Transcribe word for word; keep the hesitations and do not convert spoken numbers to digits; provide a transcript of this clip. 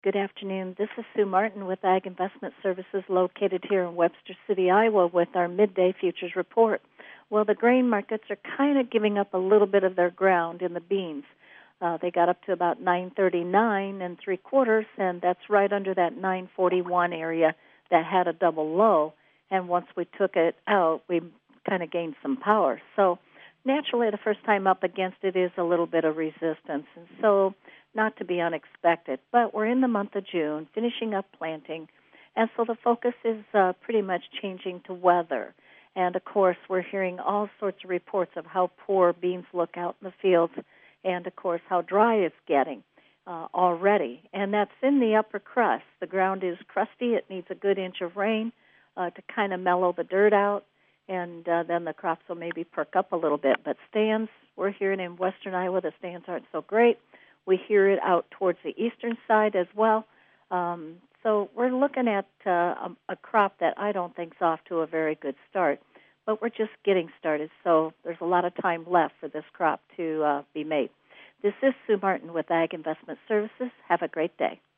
Good afternoon. This is Sue Martin with Ag Investment Services located here in Webster City, Iowa with our midday futures report. Well, the grain markets are kind of giving up a little bit of their ground in the beans. Uh, they got up to about nine thirty-nine and three quarters, and that's right under that nine forty-one area that had a double low. And once we took it out, we kind of gained some power. So naturally, the first time up against it is a little bit of resistance. And so not to be unexpected, but we're in the month of June, finishing up planting, and so the focus is uh, pretty much changing to weather. And, of course, we're hearing all sorts of reports of how poor beans look out in the fields and, of course, how dry it's getting uh, already. And that's in the upper crust. The ground is crusty. It needs a good inch of rain uh, to kind of mellow the dirt out, and uh, then the crops will maybe perk up a little bit. But stands, we're hearing in western Iowa, the stands aren't so great. We hear it out towards the eastern side as well. Um, so we're looking at uh, a, a crop that I don't think is off to a very good start, but we're just getting started. So there's a lot of time left for this crop to uh, be made. This is Sue Martin with Ag Investment Services. Have a great day.